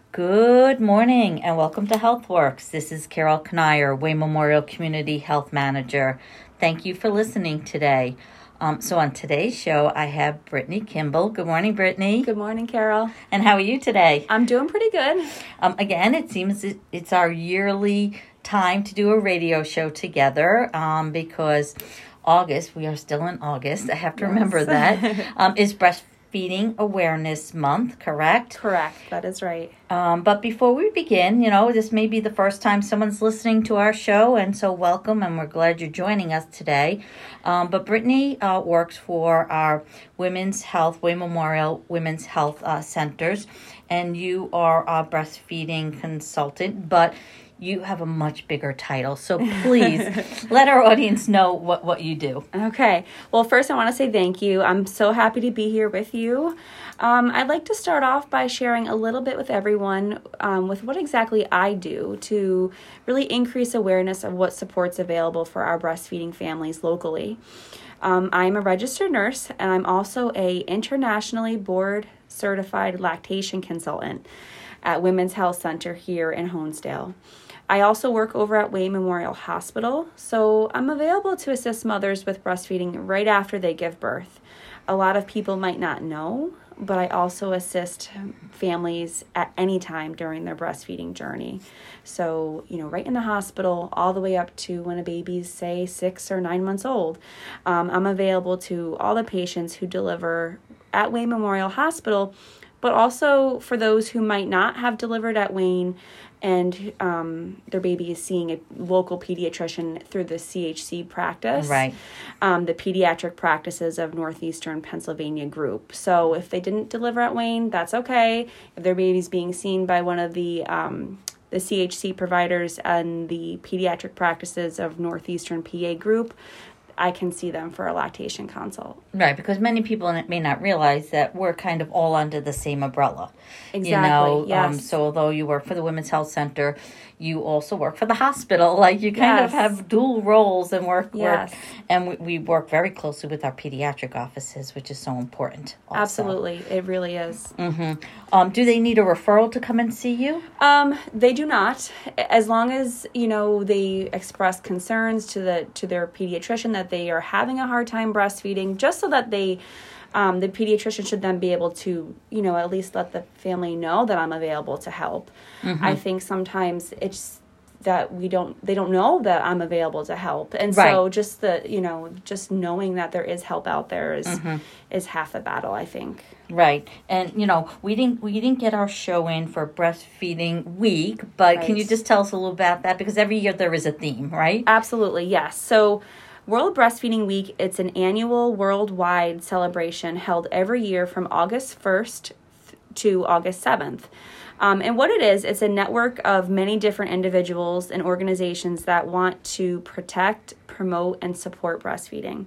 Good morning and welcome to HealthWorks. This is Carol Knier, Way Memorial Community Health Manager. Thank you for listening today. So on today's show, I have Brittany Kimball. Good morning, Brittany. Good morning, Carol. And how are you today? I'm doing pretty good. Again, it seems it's our yearly time to do a radio show together because August, we are still in August, I have to remember that, is Breastfeeding Awareness Month, correct? Correct. That is right. But before we begin, this may be the first time someone's listening to our show, and so welcome, and we're glad you're joining us today. But Brittany works for our Women's Health, Way Memorial Women's Health Centers, and you are a breastfeeding consultant, but you have a much bigger title, so please let our audience know what you do. Okay. Well, first I want to say thank you. I'm so happy to be here with you. I'd like to start off by sharing a little bit with everyone with what exactly I do to really increase awareness of what support's available for our breastfeeding families locally. I'm a registered nurse, and I'm also a internationally board-certified lactation consultant at Women's Health Center here in Honesdale. I also work over at Way Memorial Hospital, so I'm available to assist mothers with breastfeeding right after they give birth. A lot of people might not know, but I also assist families at any time during their breastfeeding journey. So, right in the hospital, all the way up to when a baby's, say, 6 or 9 months old. I'm available to all the patients who deliver at Way Memorial Hospital, but also for those who might not have delivered at Wayne and their baby is seeing a local pediatrician through the CHC practice. Right. The pediatric practices of Northeastern Pennsylvania group. So if they didn't deliver at Wayne, that's okay. If their baby's being seen by one of the CHC providers and the pediatric practices of Northeastern PA group, I can see them for a lactation consult. Right, because many people may not realize that we're kind of all under the same umbrella. Exactly, yes. So although you work for the Women's Health Center, you also work for the hospital. Like you kind of have dual roles and work. And we work very closely with our pediatric offices, which is so important also. Absolutely, it really is. Mm-hmm. Do they need a referral to come and see you? They do not. As long as, they express concerns to their pediatrician that they are having a hard time breastfeeding, just so that the pediatrician should then be able to, at least let the family know that I'm available to help. Mm-hmm. I think sometimes it's that they don't know that I'm available to help. And so just just knowing that there is help out there is half the battle, I think. Right. And, we didn't get our show in for Breastfeeding Week, but Can you just tell us a little about that? Because every year there is a theme, right? Absolutely, yes. So World Breastfeeding Week, it's an annual worldwide celebration held every year from August 1st to August 7th. And what it is, it's a network of many different individuals and organizations that want to protect, promote, and support breastfeeding.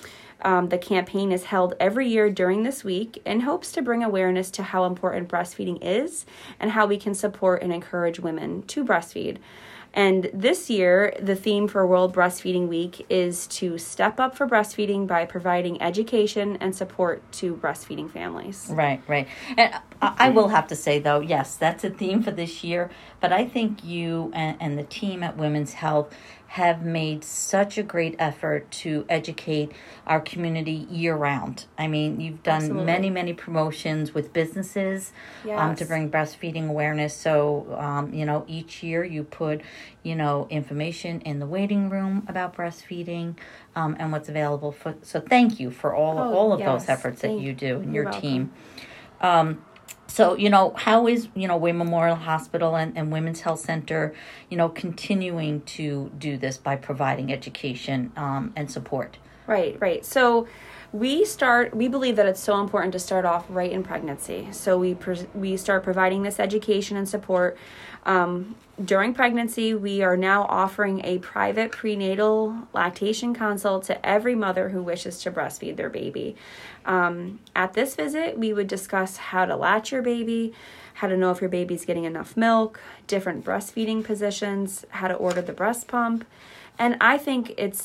The campaign is held every year during this week and hopes to bring awareness to how important breastfeeding is and how we can support and encourage women to breastfeed. And this year, the theme for World Breastfeeding Week is to step up for breastfeeding by providing education and support to breastfeeding families. Right. And I will have to say, though, yes, that's a theme for this year. But I think you and the team at Women's Health have made such a great effort to educate our community year-round. I mean, you've done many promotions with businesses to bring breastfeeding awareness. So, each year you put, information in the waiting room about breastfeeding and what's available. So thank you for all of those efforts that you do and your team. So, how is, Way Memorial Hospital and Women's Health Center, continuing to do this by providing education and support? Right. So we believe that it's so important to start off right in pregnancy. So we start providing this education and support. During pregnancy, we are now offering a private prenatal lactation consult to every mother who wishes to breastfeed their baby. At this visit, we would discuss how to latch your baby, how to know if your baby's getting enough milk, different breastfeeding positions, how to order the breast pump. And I think it's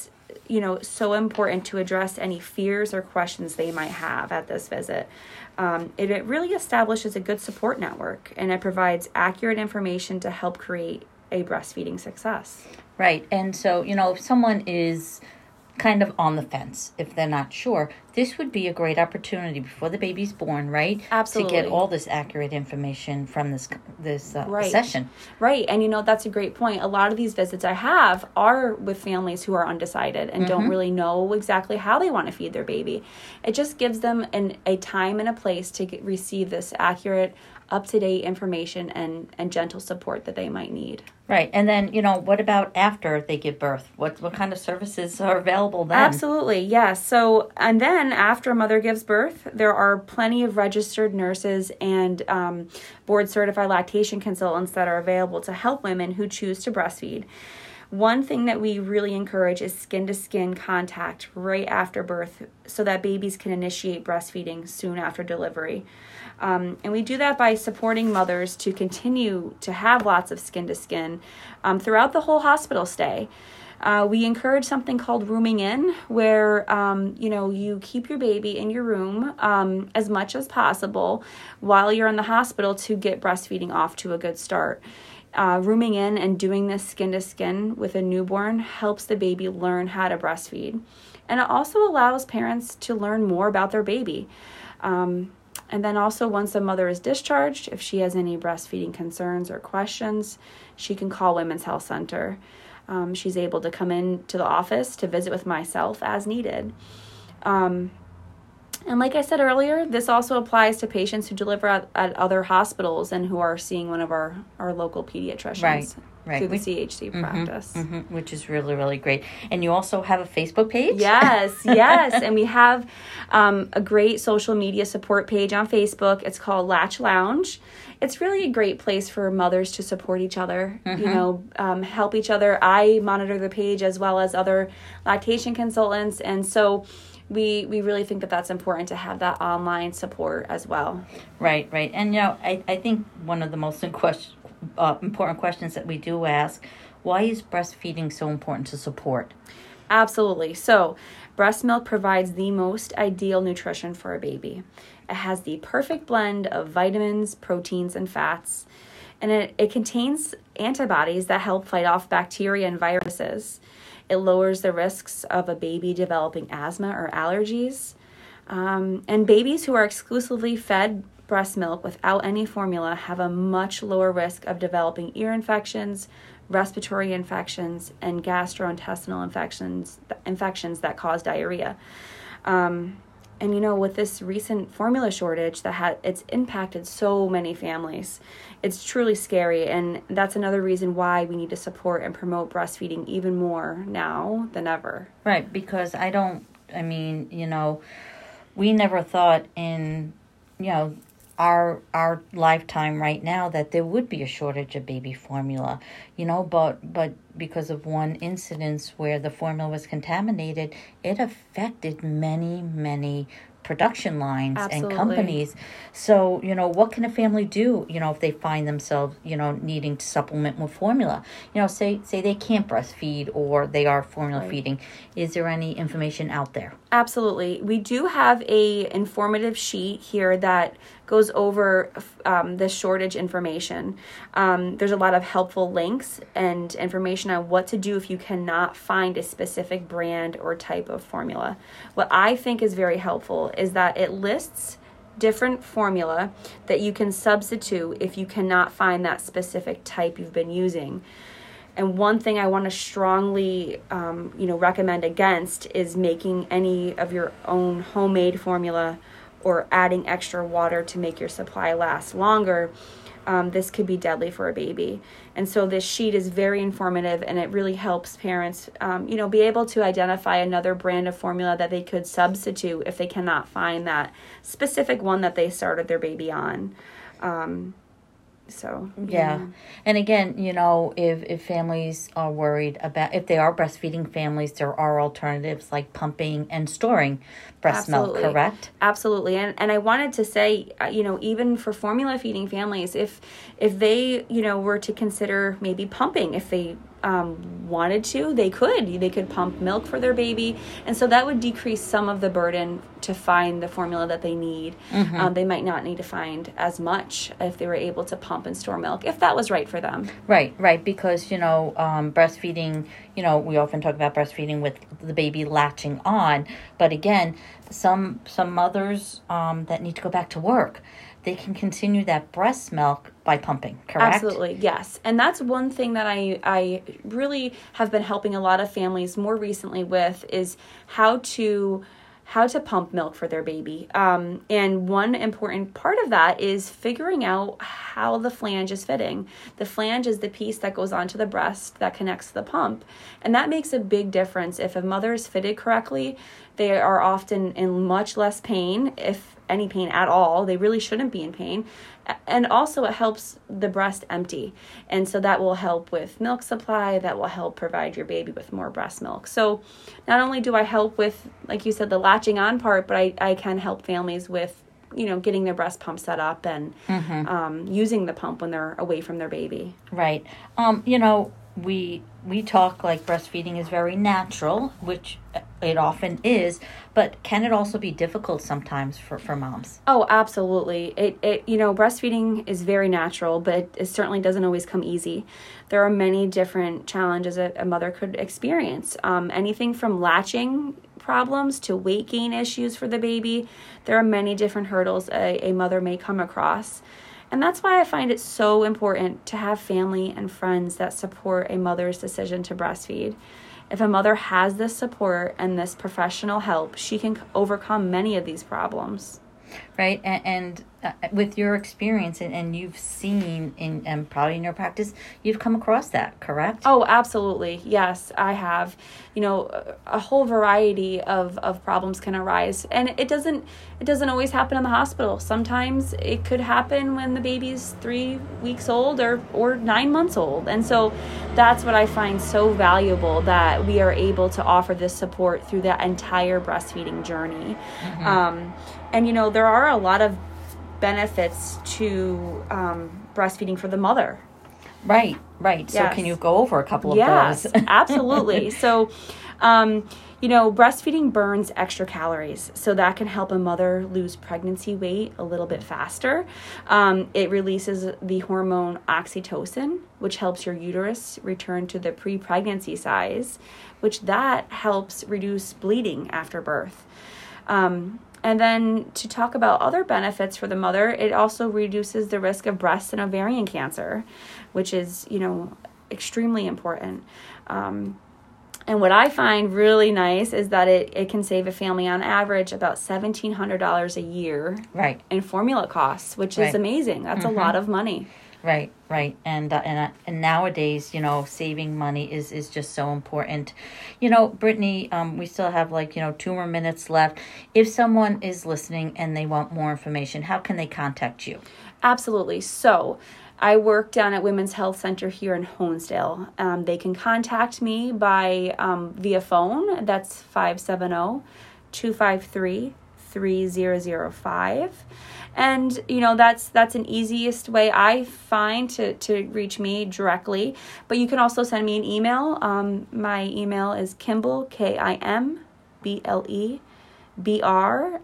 so important to address any fears or questions they might have at this visit. It really establishes a good support network, and it provides accurate information to help create a breastfeeding success. Right. And so, if someone is kind of on the fence, if they're not sure, this would be a great opportunity before the baby's born, right? Absolutely. To get all this accurate information from this session. Right. And, that's a great point. A lot of these visits I have are with families who are undecided and don't really know exactly how they want to feed their baby. It just gives them a time and a place to receive this accurate, up-to-date information and gentle support that they might need. Right. And then, what about after they give birth? What kind of services are available then? Absolutely. Yes. So, and then after a mother gives birth, there are plenty of registered nurses and board-certified lactation consultants that are available to help women who choose to breastfeed. One thing that we really encourage is skin-to-skin contact right after birth so that babies can initiate breastfeeding soon after delivery. And we do that by supporting mothers to continue to have lots of skin-to-skin throughout the whole hospital stay. We encourage something called rooming in, where, you keep your baby in your room as much as possible while you're in the hospital to get breastfeeding off to a good start. Rooming in and doing this skin-to-skin with a newborn helps the baby learn how to breastfeed. And it also allows parents to learn more about their baby. And then also once a mother is discharged, if she has any breastfeeding concerns or questions, she can call Women's Health Center. She's able to come in to the office to visit with myself as needed. And like I said earlier, this also applies to patients who deliver at other hospitals and who are seeing one of our local pediatricians through the CHC practice. Which is really, really great. And you also have a Facebook page? Yes. And we have a great social media support page on Facebook. It's called Latch Lounge. It's really a great place for mothers to support each other, help each other. I monitor the page as well as other lactation consultants. And so we really think that that's important to have that online support as well. Right. And, I think one of the most important questions that we do ask, why is breastfeeding so important to support? Absolutely. So breast milk provides the most ideal nutrition for a baby. It has the perfect blend of vitamins, proteins, and fats. And it contains antibodies that help fight off bacteria and viruses. It lowers the risks of a baby developing asthma or allergies. And babies who are exclusively fed breast milk without any formula have a much lower risk of developing ear infections, respiratory infections, and gastrointestinal infections that cause diarrhea. And with this recent formula shortage it's impacted so many families. It's truly scary, and that's another reason why we need to support and promote breastfeeding even more now than ever. Right, because we never thought in, our lifetime right now that there would be a shortage of baby formula, but because of one incident where the formula was contaminated, it affected many production lines and companies. So, what can a family do, if they find themselves, needing to supplement with formula? Say they can't breastfeed or they are formula feeding. Is there any information out there? Absolutely. We do have a informative sheet here that goes over the shortage information. There's a lot of helpful links and information on what to do if you cannot find a specific brand or type of formula. What I think is very helpful is that it lists different formula that you can substitute if you cannot find that specific type you've been using. And one thing I want to strongly, recommend against is making any of your own homemade formula or adding extra water to make your supply last longer. This could be deadly for a baby. And so this sheet is very informative, and it really helps parents, be able to identify another brand of formula that they could substitute if they cannot find that specific one that they started their baby on. Yeah. And again, if families are worried about, if they are breastfeeding families, there are alternatives like pumping and storing breast milk, correct? Absolutely. And I wanted to say, even for formula feeding families, if they, were to consider maybe pumping, if they wanted to, they could pump milk for their baby, and so that would decrease some of the burden to find the formula that they need. They might not need to find as much if they were able to pump and store milk, if that was right for them. Right, because breastfeeding, we often talk about breastfeeding with the baby latching on, but again, some mothers that need to go back to work, they can continue that breast milk by pumping, correct? Absolutely, yes. And that's one thing that I really have been helping a lot of families more recently with, is how to pump milk for their baby. And one important part of that is figuring out how the flange is fitting. The flange is the piece that goes onto the breast that connects to the pump. And that makes a big difference. If a mother is fitted correctly, they are often in much less pain, if any pain at all. They really shouldn't be in pain. And also it helps the breast empty. And so that will help with milk supply. That will help provide your baby with more breast milk. So not only do I help with, like you said, the latching on part, but I can help families with, getting their breast pump set up and using the pump when they're away from their baby. Right. We talk like breastfeeding is very natural, which it often is, but can it also be difficult sometimes for moms? Oh, absolutely. It breastfeeding is very natural, but it certainly doesn't always come easy. There are many different challenges a mother could experience. Anything from latching problems to weight gain issues for the baby. There are many different hurdles a mother may come across. And that's why I find it so important to have family and friends that support a mother's decision to breastfeed. If a mother has this support and this professional help, she can overcome many of these problems. Right. And with your experience and you've seen and probably in your practice, you've come across that, correct? Oh, absolutely. Yes, I have. A whole variety of problems can arise, and it doesn't always happen in the hospital. Sometimes it could happen when the baby's 3 weeks old or 9 months old. And so that's what I find so valuable, that we are able to offer this support through that entire breastfeeding journey. And there are a lot of benefits to breastfeeding for the mother. Right. Yes. So can you go over a couple of those? Yes, absolutely. So, breastfeeding burns extra calories, so that can help a mother lose pregnancy weight a little bit faster. It releases the hormone oxytocin, which helps your uterus return to the pre-pregnancy size, which that helps reduce bleeding after birth. And then to talk about other benefits for the mother, it also reduces the risk of breast and ovarian cancer, which is, extremely important. And what I find really nice is that it can save a family on average about $1,700 a year in formula costs, which is amazing. That's a lot of money. Right. And nowadays, saving money is just so important. Brittany, we still have 2 more minutes left. If someone is listening and they want more information, how can they contact you? Absolutely. So I work down at Women's Health Center here in Honesdale. They can contact me by via phone. That's 570-253-3005. And, that's an easiest way I find to reach me directly. But you can also send me an email. My email is Kimble, KIMBLEBR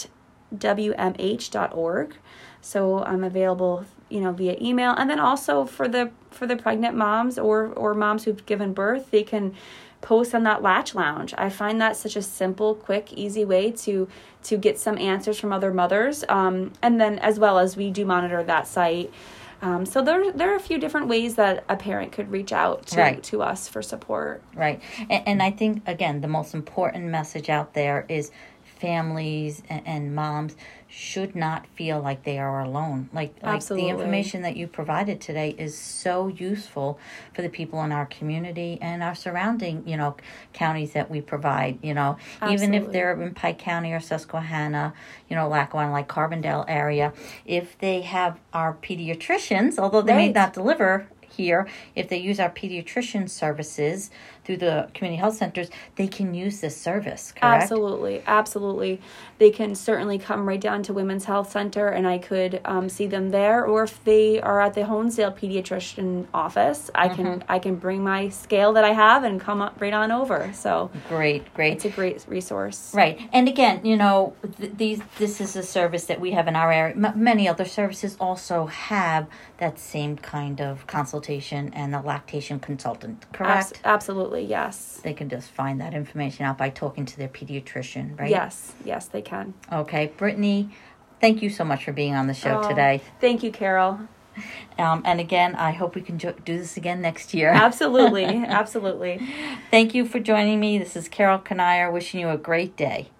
@WMH.org. So I'm available, via email. And then also for the pregnant moms or moms who've given birth, they can post on that Latch Lounge. I find that such a simple, quick, easy way to get some answers from other mothers. And then as well as we do monitor that site. So there are a few different ways that a parent could reach out to us for support. Right. And I think, again, the most important message out there is families and moms should not feel like they are alone. Like the information that you provided today is so useful for the people in our community and our surrounding, counties that we provide, even if they're in Pike County or Susquehanna, Lackawanna, like Carbondale area, if they have our pediatricians, although they may not deliver here, if they use our pediatrician services, through the community health centers, they can use this service, correct? Absolutely. They can certainly come right down to Women's Health Center, and I could see them there. Or if they are at the Honesdale pediatrician office, I can bring my scale that I have and come up right on over. So great. It's a great resource. Right. And again, this is a service that we have in our area. Many other services also have that same kind of consultation and a lactation consultant, correct? Absolutely, yes. They can just find that information out by talking to their pediatrician, right? Yes, they can. Okay. Brittany, thank you so much for being on the show today. Thank you, Carol. And again, I hope we can do this again next year. Absolutely. Thank you for joining me. This is Carol Kanier wishing you a great day.